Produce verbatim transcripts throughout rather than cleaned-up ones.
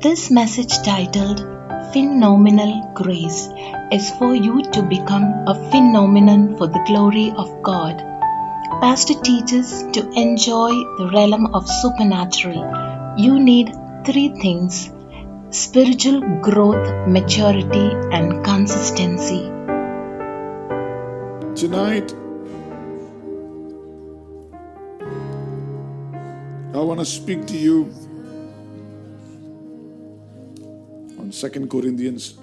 This message titled Phenomenal Grace is for you to become a phenomenon for the glory of God. Pastor teaches to enjoy the realm of supernatural. You need three things: spiritual growth, maturity, and consistency. Tonight, I want to speak to you on Second Corinthians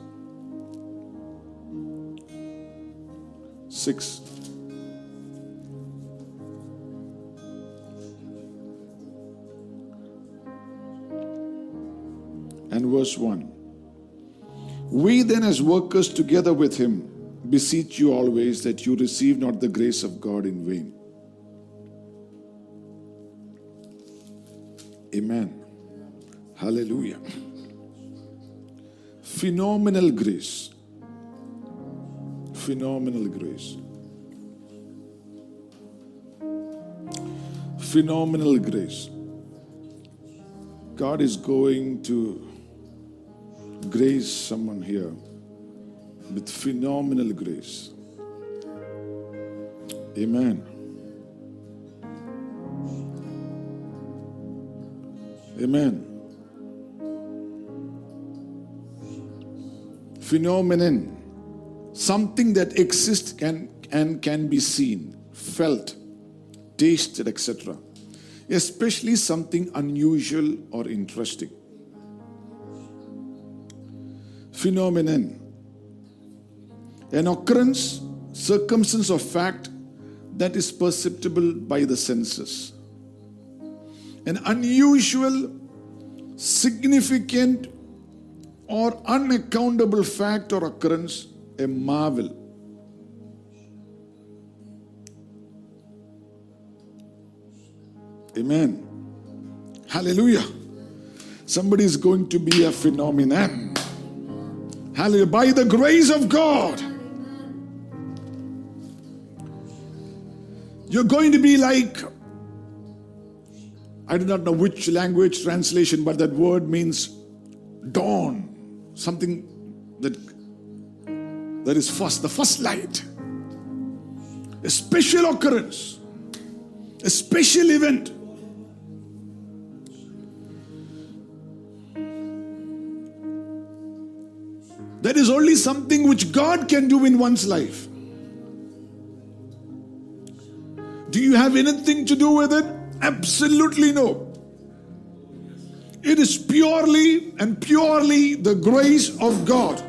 six. And verse one. We then, as workers together with him, beseech you always that you receive not the grace of God in vain. Amen. Hallelujah. Phenomenal grace. Phenomenal grace. Phenomenal grace. God is going to grace someone here with phenomenal grace. Amen. Amen. Phenomenon. Something that exists can, and can be seen, felt, tasted, et cetera. Especially something unusual or interesting. Phenomenon. An occurrence, circumstance or fact that is perceptible by the senses. An unusual, significant, or unaccountable fact or occurrence, a marvel. Amen. Hallelujah. Somebody is going to be a phenomenon. Hallelujah. By the grace of God, you're going to be like, I do not know which language translation, but that word means dawn. Something that, that is first, the first light. A special occurrence. A special event. That is only something which God can do in one's life. Do you have anything to do with it? Absolutely no. It is purely and purely the grace of God.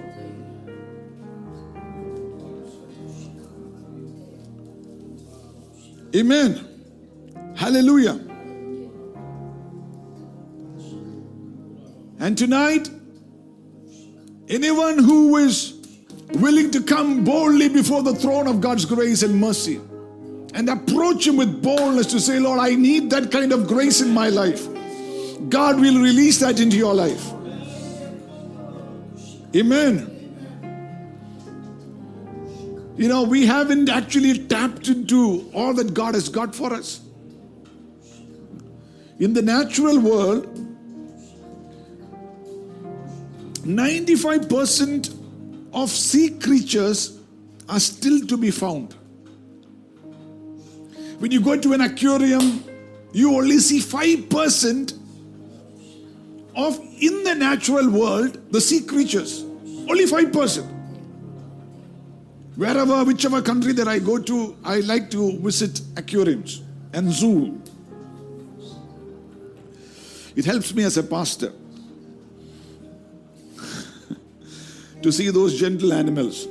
Amen. Hallelujah. And tonight, anyone who is willing to come boldly before the throne of God's grace and mercy and approach him with boldness to say, Lord, I need that kind of grace in my life. God will release that into your life. Amen. You know, we haven't actually tapped into all that God has got for us. In the natural world, ninety-five percent of sea creatures are still to be found. When you go to an aquarium, you only see five percent of, in the natural world, the sea creatures. Only five percent. Wherever, whichever country that I go to, I like to visit aquariums and zoo. It helps me as a pastor to see those gentle animals.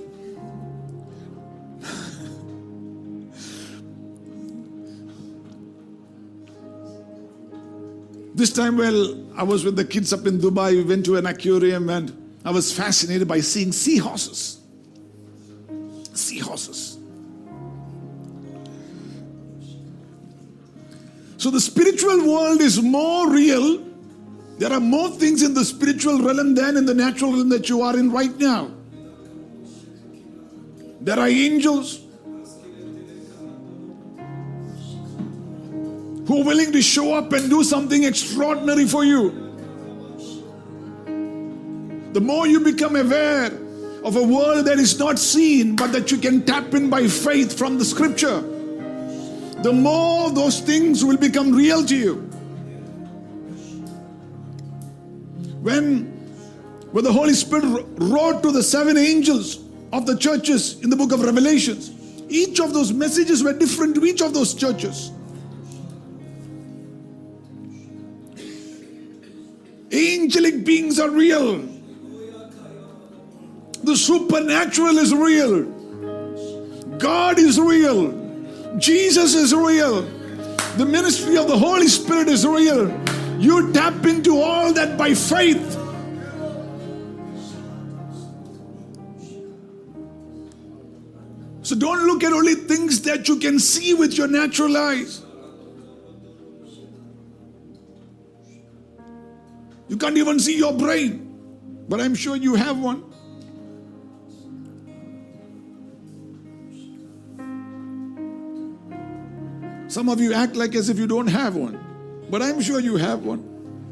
This time, well, I was with the kids up in Dubai. We went to an aquarium and I was fascinated by seeing seahorses. Seahorses. So the spiritual world is more real. There are more things in the spiritual realm than in the natural realm that you are in right now. There are angels who are willing to show up and do something extraordinary for you. The more you become aware of a world that is not seen, but that you can tap in by faith from the scripture, the more those things will become real to you. When, when the Holy Spirit wrote to the seven angels of the churches in the book of Revelations, each of those messages were different to each of those churches. Angelic beings are real. The supernatural is real. God is real. Jesus is real. The ministry of the Holy Spirit is real. You tap into all that by faith. So don't look at only things that you can see with your natural eyes. You can't even see your brain, but I'm sure you have one. Some of you act like as if you don't have one, but I'm sure you have one.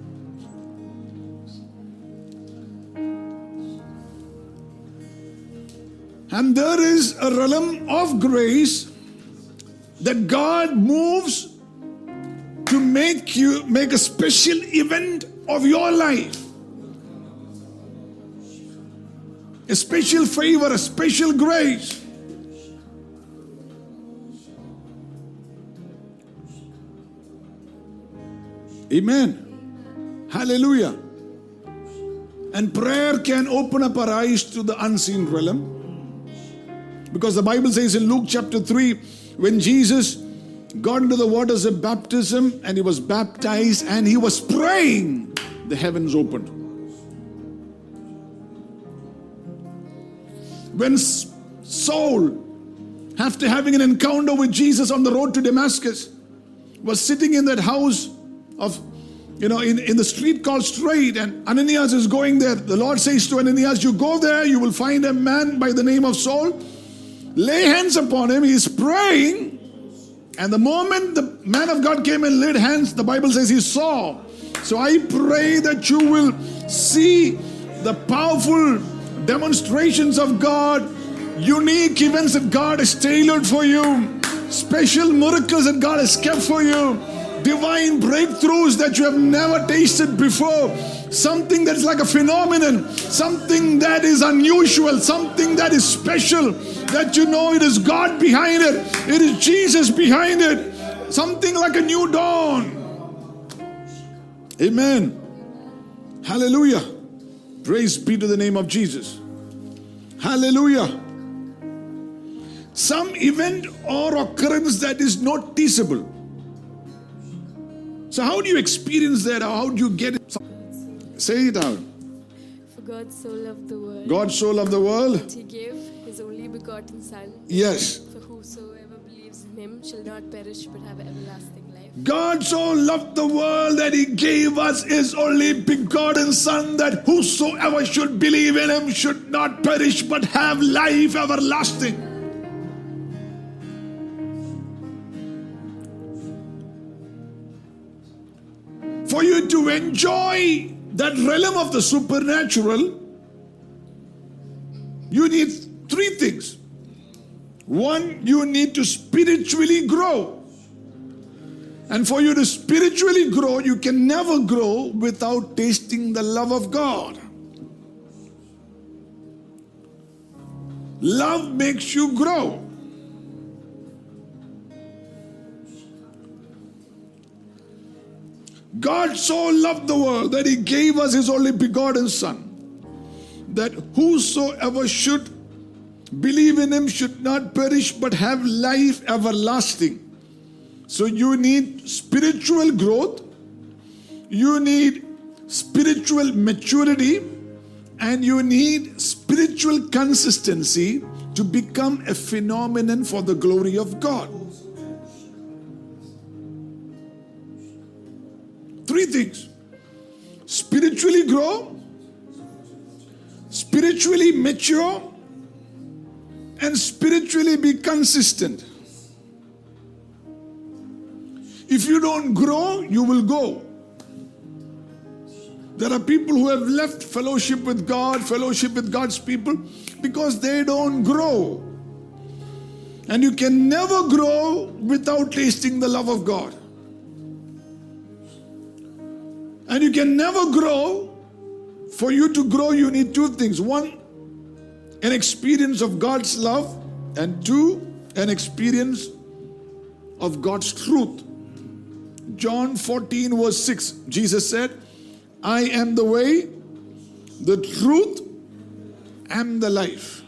And there is a realm of grace that God moves to make you make a special event of your life. A special favor, a special grace. Amen. Hallelujah. And prayer can open up our eyes to the unseen realm. Because the Bible says in Luke chapter three, when Jesus got into the waters of baptism and he was baptized and he was praying, the heavens opened. When Saul, after having an encounter with Jesus on the road to Damascus, was sitting in that house of, you know, in, in the street called Straight, and Ananias is going there. The Lord says to Ananias, you go there, you will find a man by the name of Saul. Lay hands upon him. He is praying. And the moment the man of God came and laid hands, the Bible says he saw. So I pray that you will see the powerful demonstrations of God, unique events that God has tailored for you, special miracles that God has kept for you, divine breakthroughs that you have never tasted before, something that's like a phenomenon, something that is unusual, something that is special, that you know it is God behind it, it is Jesus behind it, something like a new dawn. Amen. Hallelujah. Praise be to the name of Jesus. Hallelujah. Some event or occurrence that is noticeable. So how do you experience that? How do you get it? Say it out. For God so loved the world. God so loved the world. That he gave his only begotten Son. Yes. For whosoever believes in him shall not perish but have everlasting life. God so loved the world that he gave us his only begotten Son, that whosoever should believe in him should not perish but have life everlasting. For you to enjoy that realm of the supernatural, you need three things. One, you need to spiritually grow. And for you to spiritually grow, you can never grow without tasting the love of God. Love makes you grow. God so loved the world that he gave us his only begotten Son, that whosoever should believe in him should not perish but have life everlasting. So you need spiritual growth, you need spiritual maturity, and you need spiritual consistency to become a phenomenon for the glory of God. Three things. Spiritually grow, spiritually mature, and spiritually be consistent. If you don't grow, you will go. There are people who have left fellowship with God, fellowship with God's people, because they don't grow. And you can never grow without tasting the love of God. And you can never grow. For you to grow, you need two things. One, an experience of God's love. And two, an experience of God's truth. John fourteen verse six, Jesus said, I am the way, the truth, and the life.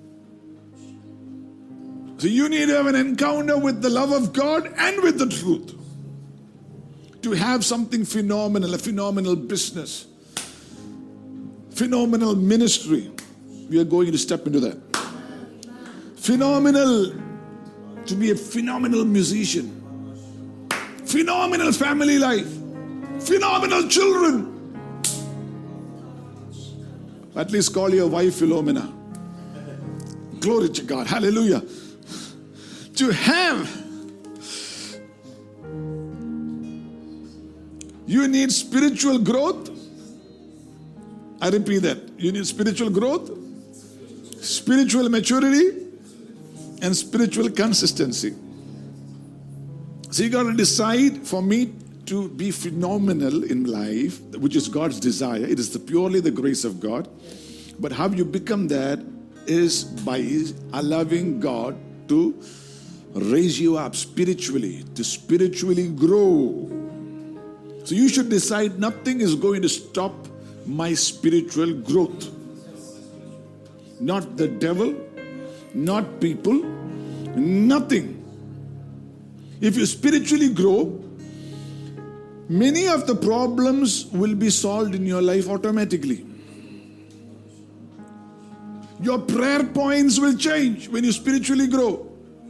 So you need to have an encounter with the love of God and with the truth to have something phenomenal, a phenomenal business, phenomenal ministry. We are going to step into that. Phenomenal, to be a phenomenal musician. Phenomenal family life. Phenomenal children. At least call your wife Philomena. Glory to God. Hallelujah. To have, you need spiritual growth. I repeat that. You need spiritual growth, spiritual maturity, and spiritual consistency. So you got to decide, for me to be phenomenal in life, which is God's desire. It is the, purely the grace of God. But how you become that is by allowing God to raise you up spiritually, to spiritually grow. So you should decide nothing is going to stop my spiritual growth. Not the devil, not people, nothing. If you spiritually grow, many of the problems will be solved in your life automatically. Your prayer points will change when you spiritually grow.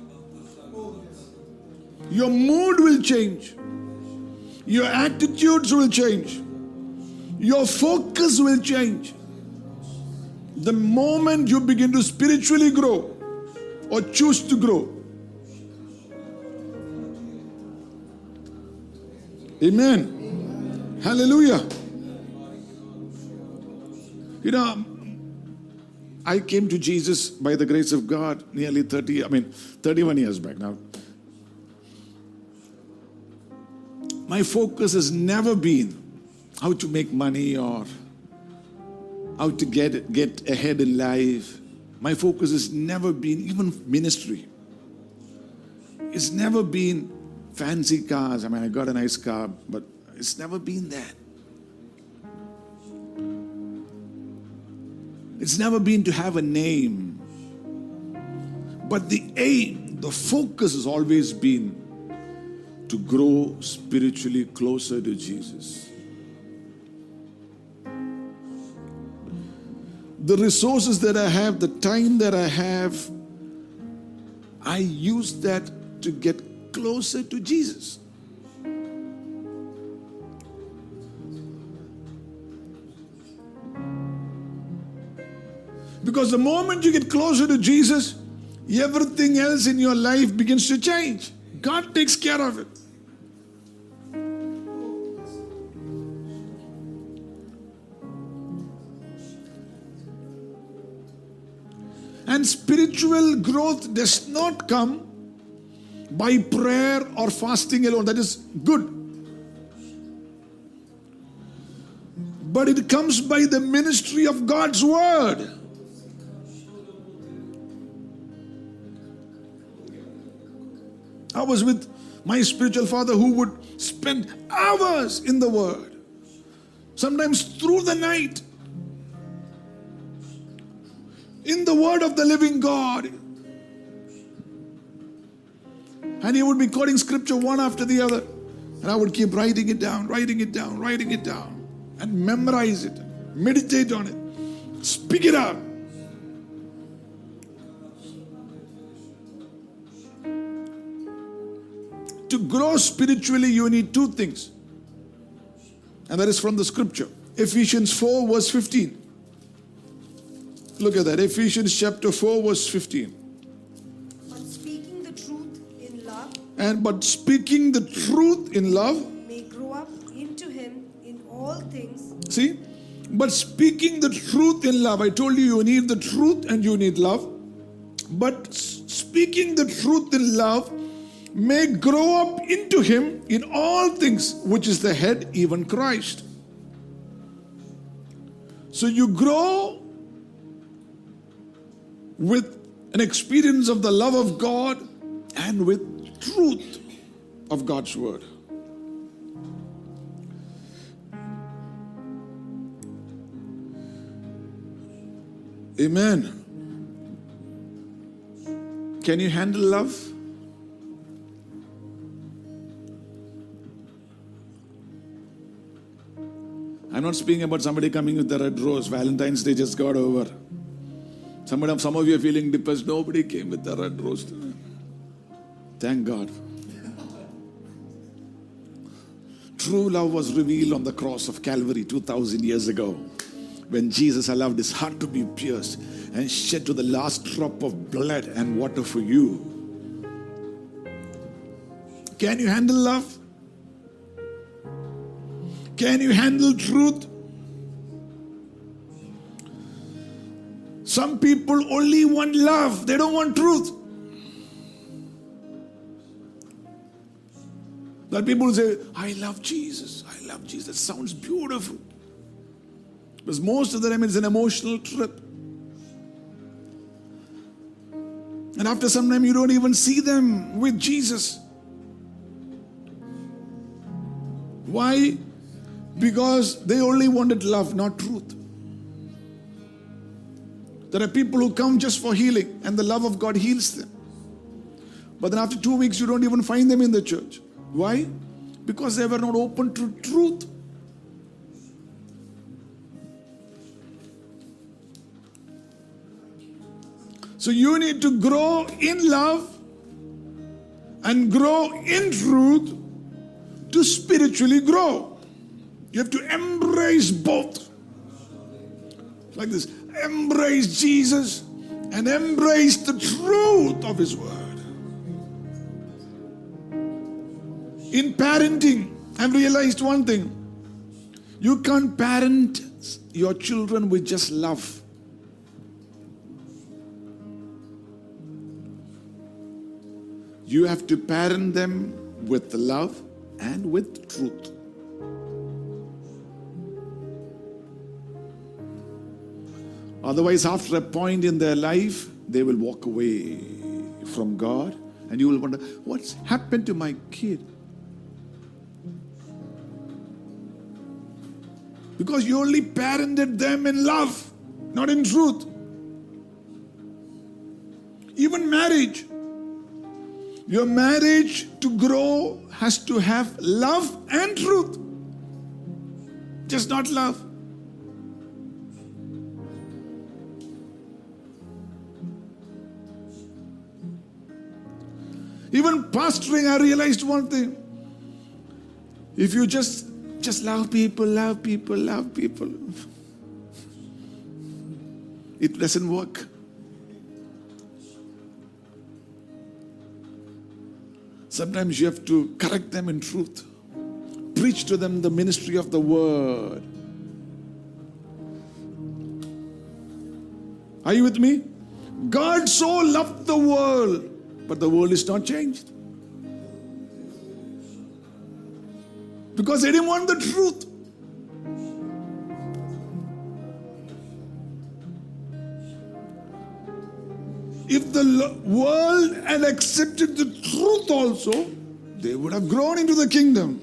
Your mood will change. Your attitudes will change. Your focus will change. The moment you begin to spiritually grow or choose to grow. Amen. Hallelujah. You know, I came to Jesus by the grace of God nearly thirty, I mean, thirty-one years back now. My focus has never been how to make money or how to get, get ahead in life. My focus has never been even ministry. It's never been fancy cars. I mean, I got a nice car, but it's never been that. It's never been to have a name. But the aim, the focus has always been to grow spiritually closer to Jesus. The resources that I have, the time that I have, I use that to get closer to Jesus. Because the moment you get closer to Jesus, everything else in your life begins to change. God takes care of it. And spiritual growth does not come by prayer or fasting alone. That is good. But it comes by the ministry of God's word. I was with my spiritual father who would spend hours in the word. Sometimes through the night. In the word of the living God. And he would be quoting scripture one after the other. And I would keep writing it down, writing it down, writing it down. And memorize it. Meditate on it. Speak it out. To grow spiritually, you need two things. And that is from the scripture. Ephesians four verse fifteen. Look at that. Ephesians chapter four verse fifteen. But speaking the truth in love. And but speaking the truth in love. May grow up into him in all things. See? But speaking the truth in love. I told you, you need the truth and you need love. But speaking the truth in love may grow up into him in all things, which is the head, even Christ. So you grow with an experience of the love of God and with truth of God's word. Amen. Can you handle love? I'm not speaking about somebody coming with the red rose. Valentine's Day just got over. Somebody, some of you are feeling depressed. Nobody came with the red rose today. Thank God. True love was revealed on the cross of Calvary two thousand years ago, when Jesus allowed his heart to be pierced and shed to the last drop of blood and water for you. Can you handle love? Can you handle truth? Some people only want love. They don't want truth. That people say, I love Jesus. I love Jesus. That sounds beautiful. Because most of the time it's an emotional trip. And after some time you don't even see them with Jesus. Why? Because they only wanted love, not truth. There are people who come just for healing and the love of God heals them. But then after two weeks you don't even find them in the church. Why? Because they were not open to truth. So you need to grow in love and grow in truth to spiritually grow. You have to embrace both. Like this. Embrace Jesus and embrace the truth of his word. In parenting, I've realized one thing. You can't parent your children with just love. You have to parent them with love and with truth. Otherwise, after a point in their life, they will walk away from God and you will wonder, what's happened to my kid? Because you only parented them in love, not in truth. Even marriage. Your marriage to grow has to have love and truth. Just not love. Even pastoring, I realized one thing. If you just, just love people, love people, love people, it doesn't work. Sometimes you have to correct them in truth. Preach to them the ministry of the word. Are you with me? God so loved the world, but the world is not changed. Because they didn't want the truth. If the world had accepted the truth also, they would have grown into the kingdom.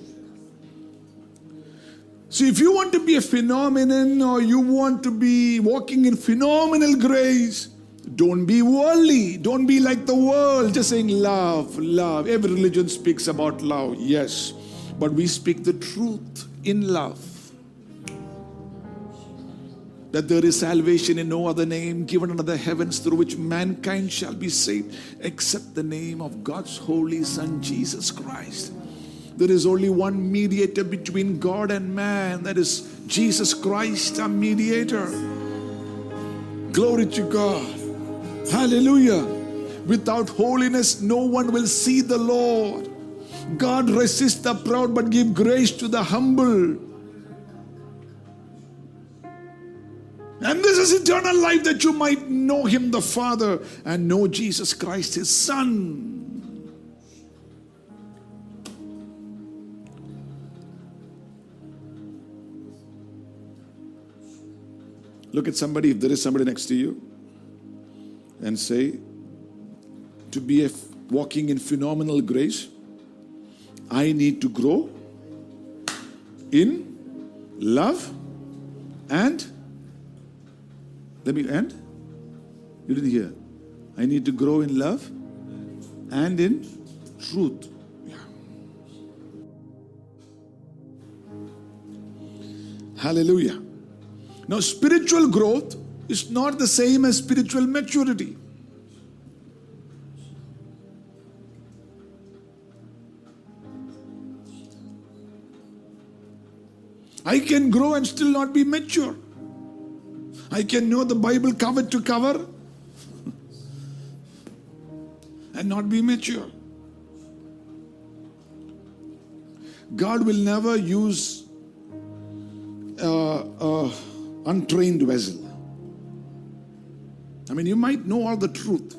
So if you want to be a phenomenon or you want to be walking in phenomenal grace, don't be worldly. Don't be like the world, just saying love, love. Every religion speaks about love, yes. But we speak the truth in love. That there is salvation in no other name given under the heavens through which mankind shall be saved, except the name of God's holy Son, Jesus Christ. There is only one mediator between God and man, that is Jesus Christ, our mediator. Glory to God. Hallelujah. Without holiness, no one will see the Lord. God resists the proud but give grace to the humble. And this is eternal life, that you might know Him the Father and know Jesus Christ His Son. Look at somebody, if there is somebody next to you, and say, to be a walking in phenomenal grace, I need to grow in love and, let me end. You didn't hear. I need to grow in love and in truth. Yeah. Hallelujah. Now, spiritual growth is not the same as spiritual maturity. I can grow and still not be mature. I can know the Bible cover to cover and not be mature. God will never use uh, uh, untrained vessel. I mean, you might know all the truth,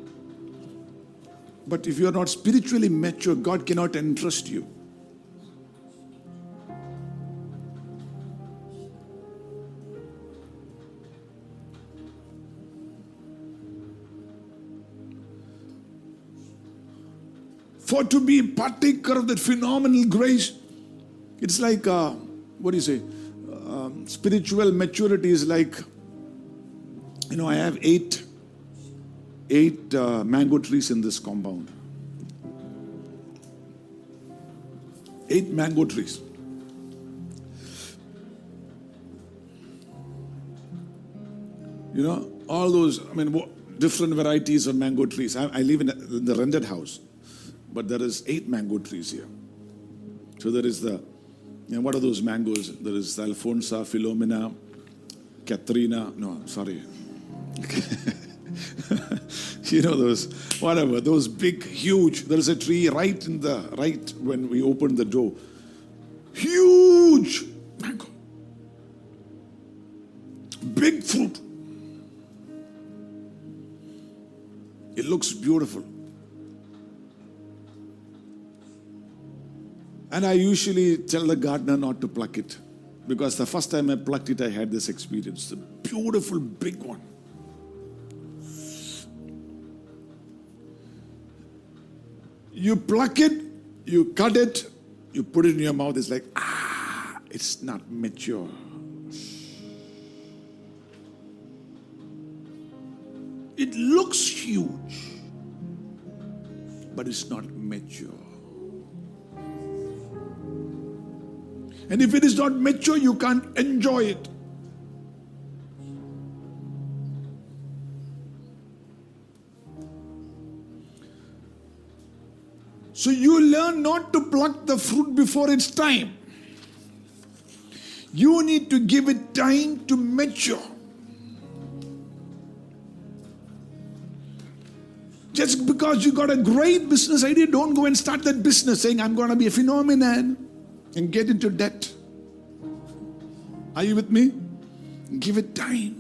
but if you are not spiritually mature, God cannot entrust you. For to be partaker of that phenomenal grace, it's like, uh, what do you say? Um, spiritual maturity is like, you know, I have eight, eight uh, mango trees in this compound. Eight mango trees. You know, all those, I mean, different varieties of mango trees. I, I live in, a, in the rented house, but there is eight mango trees here. So there is the, you know, what are those mangoes? There is Alfonsa, Philomena, Katrina, no, sorry. You know those, whatever, those big, huge, there is a tree right in the, right when we open the door. Huge mango. Big fruit. It looks beautiful. And I usually tell the gardener not to pluck it, because the first time I plucked it, I had this experience. A beautiful big one. You pluck it, you cut it, you put it in your mouth, it's like, ah, it's not mature. It looks huge, but it's not mature. And if it is not mature, you can't enjoy it. So you learn not to pluck the fruit before its time. You need to give it time to mature. Just because you got a great business idea, don't go and start that business saying, I'm going to be a phenomenon and get into debt. Are you with me? Give it time.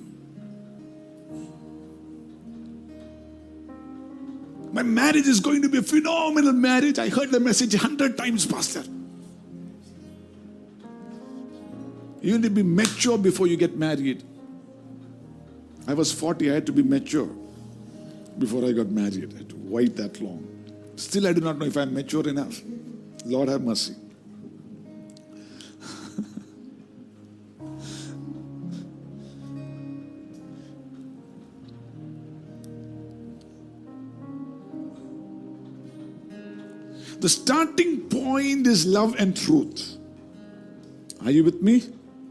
My marriage is going to be a phenomenal marriage. I heard the message a hundred times, Pastor. You need to be mature before you get married. I was forty, I had to be mature before I got married. I had to wait that long. Still, I do not know if I'm mature enough. Lord have mercy. The starting point is love and truth. Are you with me?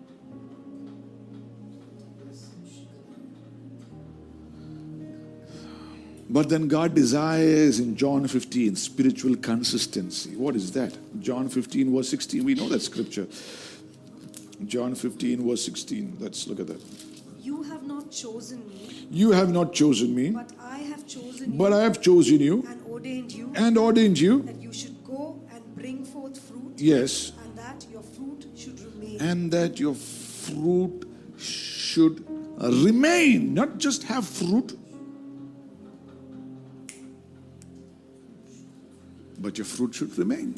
But then God desires in John fifteen spiritual consistency. What is that? John fifteen verse sixteen. We know that scripture. John fifteen verse sixteen. Let's look at that. You have not chosen me, You have not chosen me, but I have chosen but you I have chosen you and ordained you and ordained you. that you should go and bring forth fruit, Yes. and that your fruit should remain. And that your fruit should remain, not just have fruit, but your fruit should remain.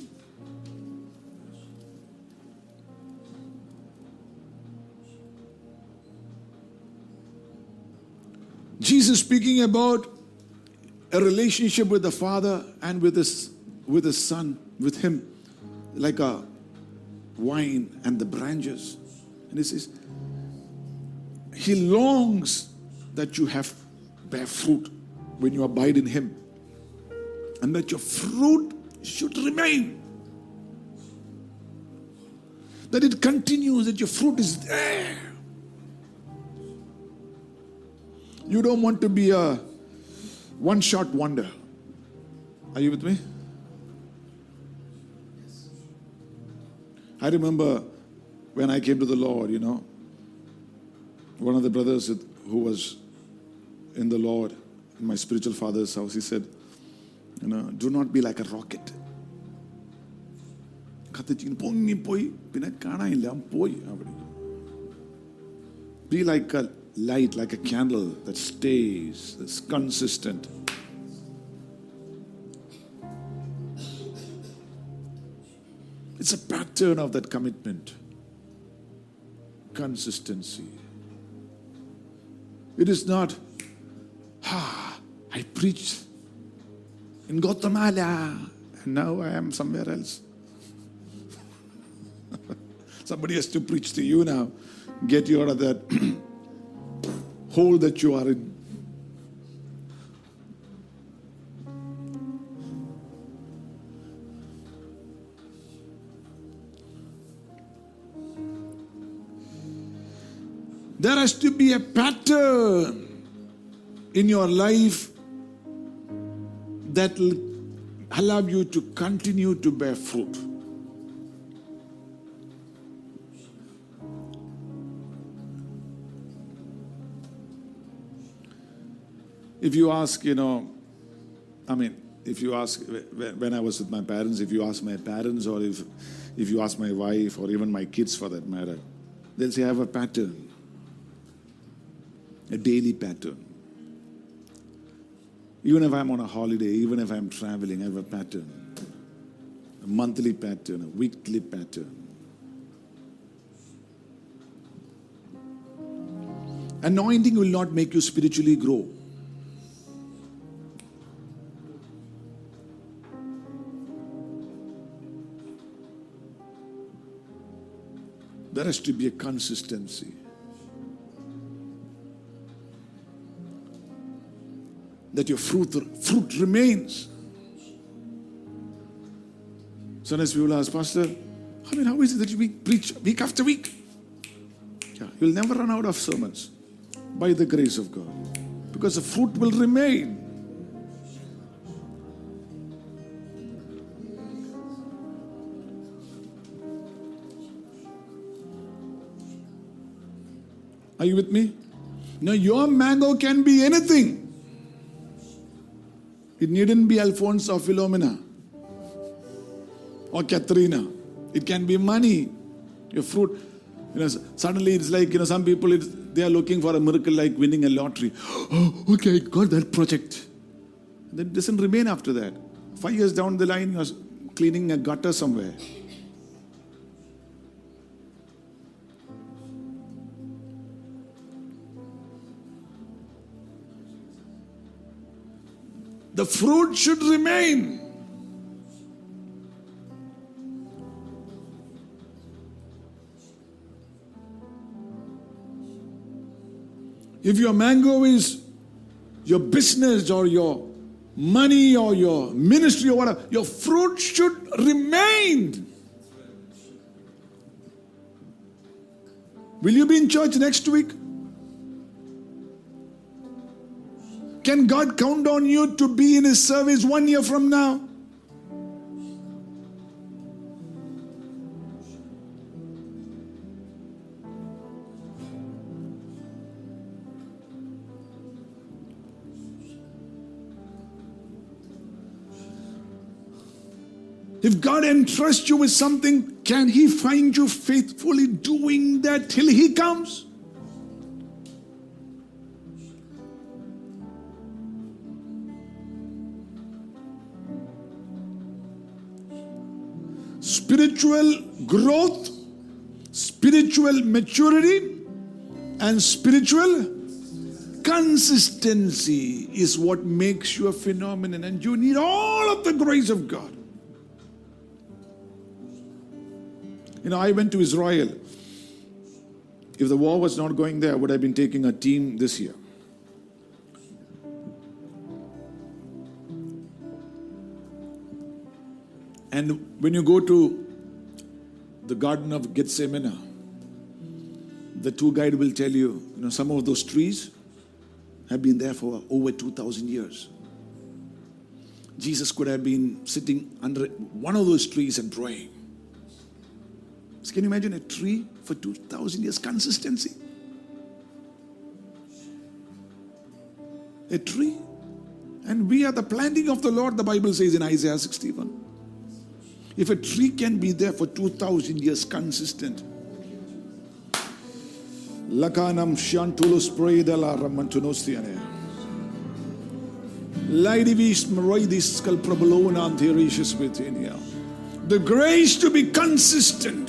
Jesus speaking about a relationship with the Father and with his, with his Son, with him, like a vine and the branches. And he says, he longs that you have bear fruit when you abide in him, and that your fruit should remain. That it continues, that your fruit is there. You don't want to be a one-shot wonder. Are you with me? I remember when I came to the Lord, you know, one of the brothers who was in the Lord, in my spiritual father's house, he said, you know, do not be like a rocket. Be like a light, like a candle that stays, that's consistent. It's a pattern of that commitment. Consistency. It is not, ah, I preached in Guatemala and now I am somewhere else. Somebody has to preach to you now. Get you out of that hole that you are in. There has to be a pattern in your life that will allow you to continue to bear fruit. If you ask, you know, I mean, if you ask, when I was with my parents, if you ask my parents, or if, if you ask my wife, or even my kids for that matter, they'll say, I have a pattern. A daily pattern. Even if I'm on a holiday, even if I'm traveling, I have a pattern. A monthly pattern, a weekly pattern. Anointing will not make you spiritually grow. There has to be a consistency. That your fruit, fruit remains. Sometimes people ask, Pastor, I mean, how is it that you preach week after week? Yeah, you'll never run out of sermons by the grace of God, because the fruit will remain. Are you with me? Now, your mango can be anything. It needn't be Alphonse or Philomena or Katrina. It can be money. Your fruit. You know, suddenly it's like, you know, some people, it's, they are looking for a miracle like winning a lottery. Oh, okay, I got that project. Then it doesn't remain after that. Five years down the line, you're cleaning a gutter somewhere. The fruit should remain. If your mango is your business or your money or your ministry or whatever, your fruit should remain. Will you be in church next week? Can God count on you to be in His service one year from now? If God entrusts you with something, can He find you faithfully doing that till He comes? spiritual growth, spiritual maturity, and spiritual consistency is what makes you a phenomenon. And you need all of the grace of God. You know, I went to Israel. If the war was not going there, I would have been taking a team this year. And when you go to the Garden of Gethsemane, the tour guide will tell you, you know, some of those trees have been there for over two thousand years. Jesus could have been sitting under one of those trees and praying. So can you imagine a tree for two thousand years? Consistency. A tree. And we are the planting of the Lord, the Bible says in Isaiah sixty-one. If a tree can be there for two thousand years consistent. Lakanam Shantulos Predala Ramantunostiane. Laidivis Meroidis Calprabolona Antiricius Betinia. The grace to be consistent,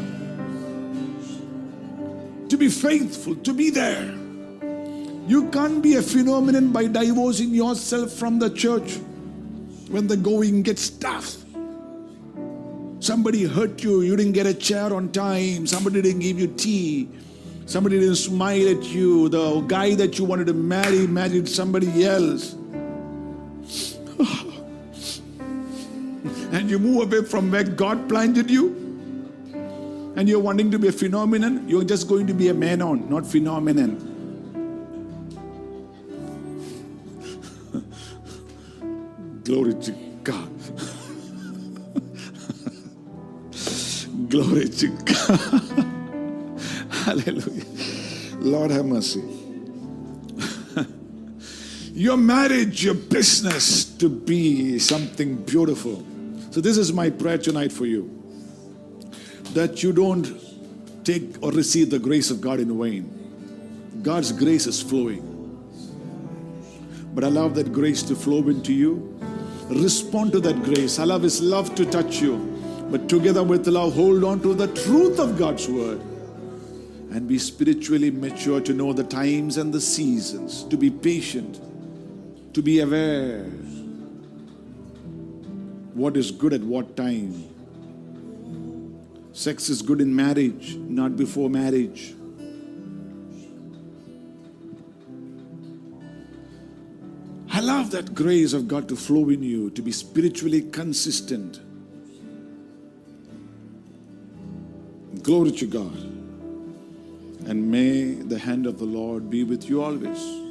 to be faithful, to be there. You can't be a phenomenon by divorcing yourself from the church when the going gets tough. Somebody hurt you, you didn't get a chair on time, somebody didn't give you tea, somebody didn't smile at you, the guy that you wanted to marry married somebody else. And you move away from where God planted you, and you're wanting to be a phenomenon. You're just going to be a man-on, not phenomenon. Glory to God. Glory to God. Hallelujah. Lord have mercy. Your marriage, your business to be something beautiful. So this is my prayer tonight for you. That you don't take or receive the grace of God in vain. God's grace is flowing. But allow that grace to flow into you. Respond to that grace. Allow His love to touch you. But together with love, hold on to the truth of God's word. And be spiritually mature to know the times and the seasons. To be patient. To be aware. What is good at what time. Sex is good in marriage, not before marriage. Allow that grace of God to flow in you, to be spiritually consistent. Glory to God. And may the hand of the Lord be with you always.